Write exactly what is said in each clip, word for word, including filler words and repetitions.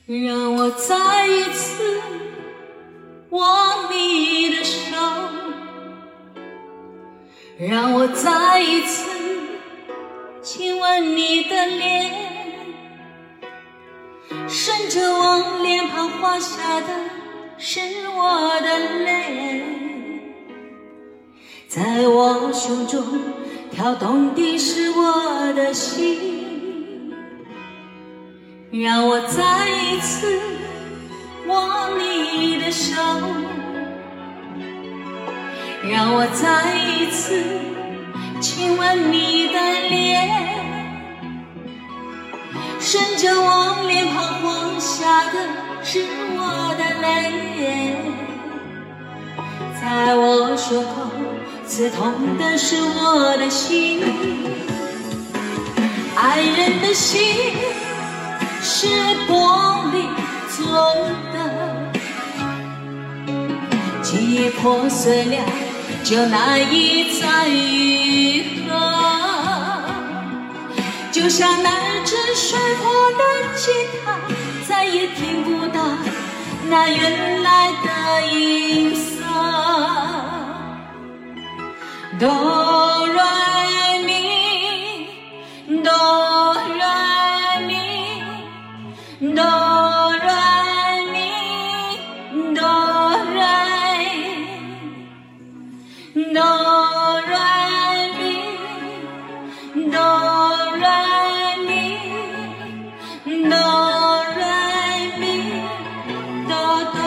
让我再一次握你的手，让我再一次亲吻你的脸，顺着我脸庞滑下的是我的泪，在我胸中跳动的是我的心。让我再一次握你的手，让我再一次亲吻你的脸，顺着我脸庞滑下的是我的泪，在我胸口刺痛的是我的心。爱人的心是玻璃做的，记忆破碎了就难以再愈合，就像那只摔破的吉他，再也听不到那原来的音色。哆来咪，哆来咪，哆来咪，哆来，哆来咪，哆来咪，哆来咪，哆哆。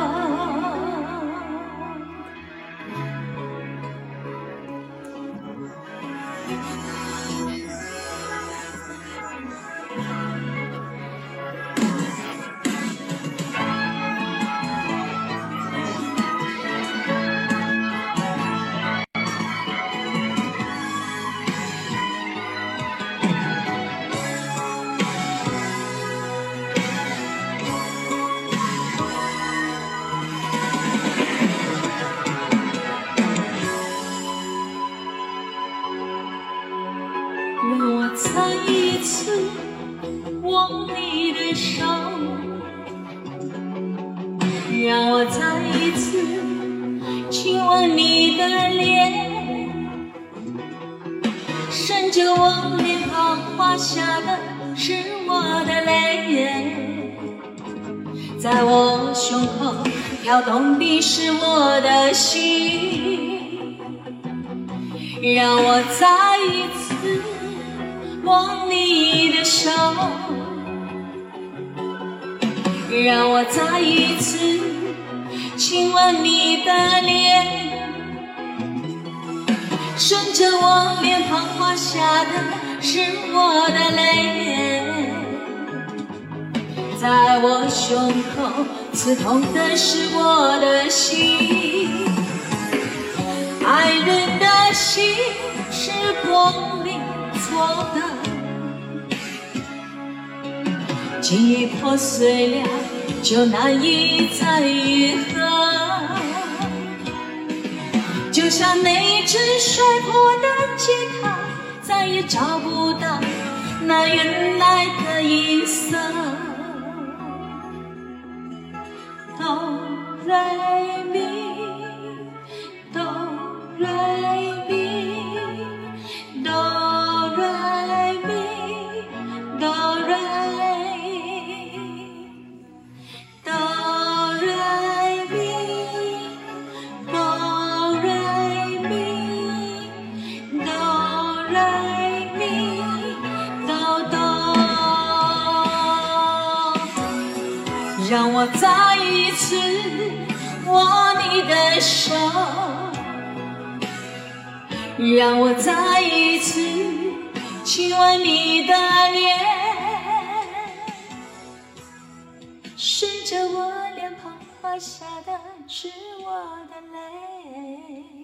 让我再一次握你的手，让我再一次亲吻你的脸，顺着我脸庞滑下的是我的泪，在我胸口跳动的是我的心。让我再一次握你的手，让我再一次亲吻你的脸，顺着我脸庞滑下的是我的泪，在我胸口刺痛的是我的心。爱人的心是玻璃做的，记忆破碎了就难以再愈合，就像那只摔破的吉他，再也找不到那原来的音色。哆来咪，哆来咪，哆来咪，哆来，哆来咪，哆来咪，哆来咪，哆哆。让我再一次握你的手，让我再一次亲吻你的脸，顺着我脸庞滑下的是我的泪。